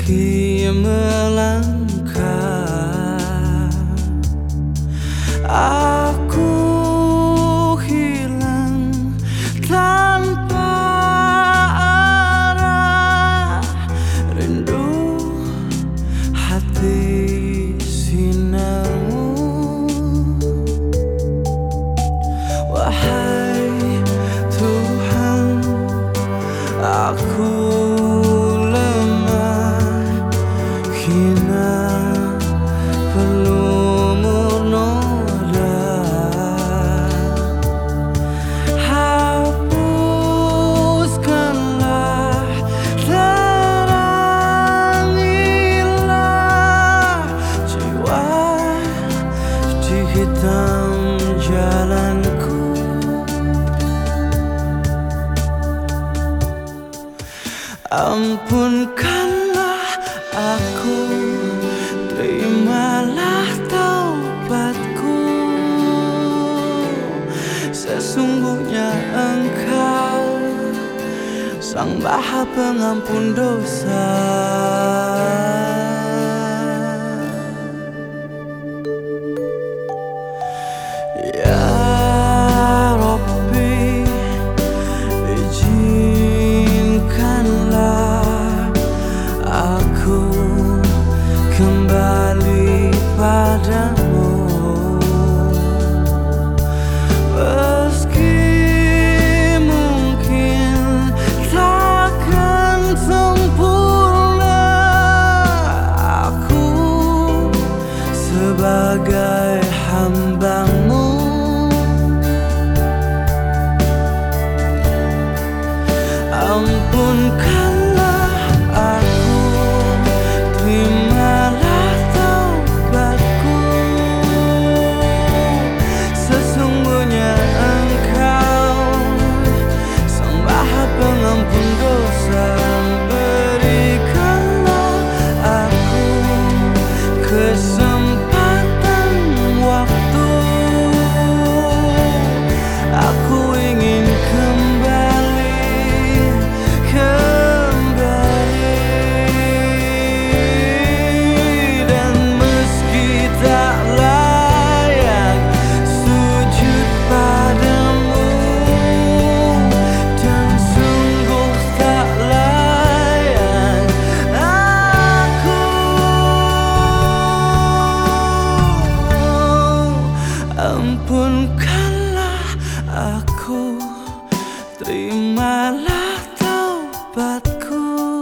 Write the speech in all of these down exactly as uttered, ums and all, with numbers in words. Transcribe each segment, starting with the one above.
Meski melangkah, aku hilang tanpa arah. Rindu hati sinarmu, wahai Tuhan, aku perlu noda. Hapuskanlah, terangilah jiwa di hitam jalanku. Ampunkanlah aku, terimalah taubatku. Sesungguhnya Engkau Sang Maha Pengampun dosa. Ya Rabbi, izinkanlah aku kembali padamu. Meski mungkin takkan sempurna, aku sebagai hamba-Mu. Ampunkanlah aku, terimalah taubatku. Sesungguhnya Engkau Sang Maha Pengampun dosa. Berikanlah aku kesempatan waktu, aku ingin kembali, kembali. Dan meski tak layak sujud padamu, dan sungguh tak layak aku, ampunkanlah aku, terimalah taubatku.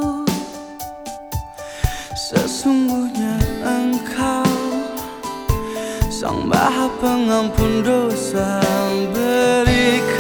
Sesungguhnya Engkau Sang Maha Pengampun dosa. Berikan